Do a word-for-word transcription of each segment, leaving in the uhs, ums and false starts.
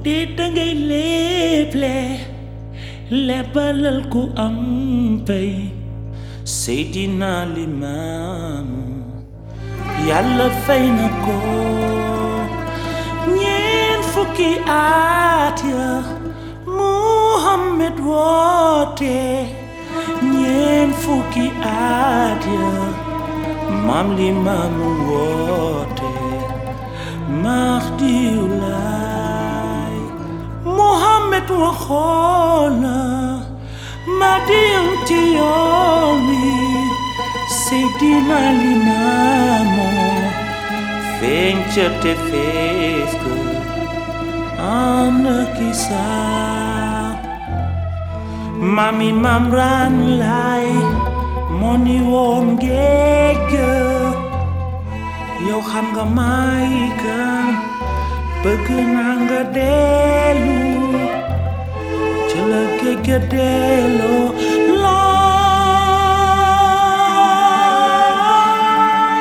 dee dangay léeble lebalal ku am pay Seydina Limaamu Yàlla fay na ko ñeen fukki at ya Muhammad woote ñeen fukki at ya Maam Limaamu woote Mahdiyu Laay Muhammad waxoon na Mahdiyu ci yoon wi Seydina Limaamu feeñ ca te fees ko ànd ki saa Mami Maam Raan Laay moo ni woon géej ga yow xam nga may kan bëgg naa nga dellu ca la géej ga delloo laay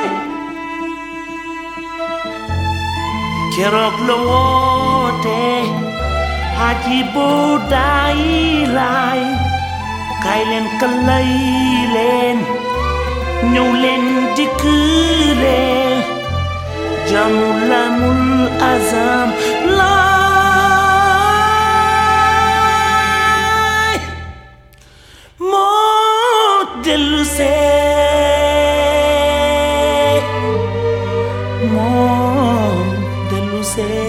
keroog la woote Haji Budaay Laay kaay leen kalay leen ñëw leen dikk leen jamu lamul azam laay moo dellu see moo dellu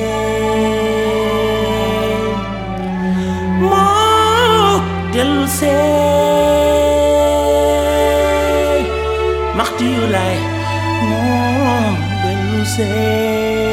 see moo dellu see Mahdiyu Laay moo dellu see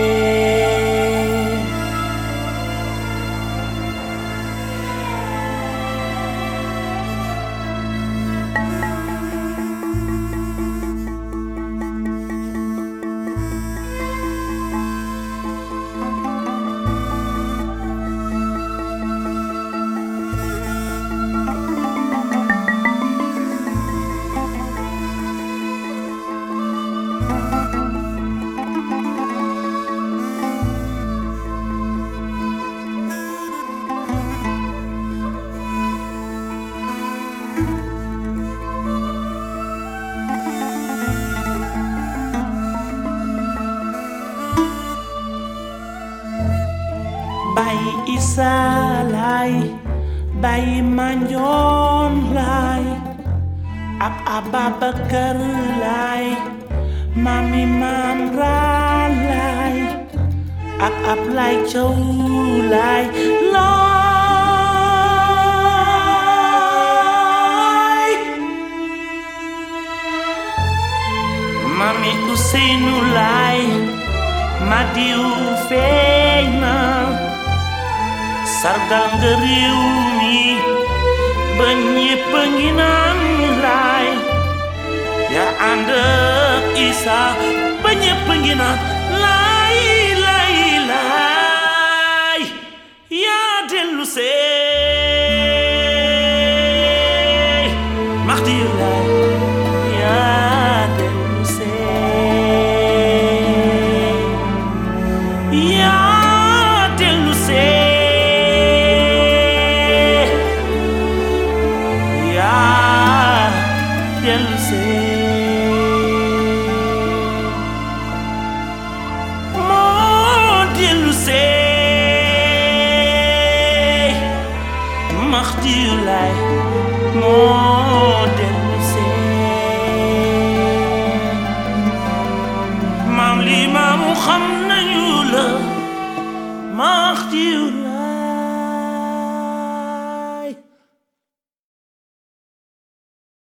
Baay Isa Laay Baay Mandione Laay ak Ababakar Laay Mami Maam Raan Laay ak Ablaay Caw Laay laay Mami Useynu Laay Mahdiyu feeñ na sargal nga réew mi ba ñépp a ngi naan laay yaa ànd ak Isa ba ñépp a ngi naan laay laay laay yaa dellu see Mahdiyu Laay yaa dellu see yaa dellu see Mahdiyu Laay moo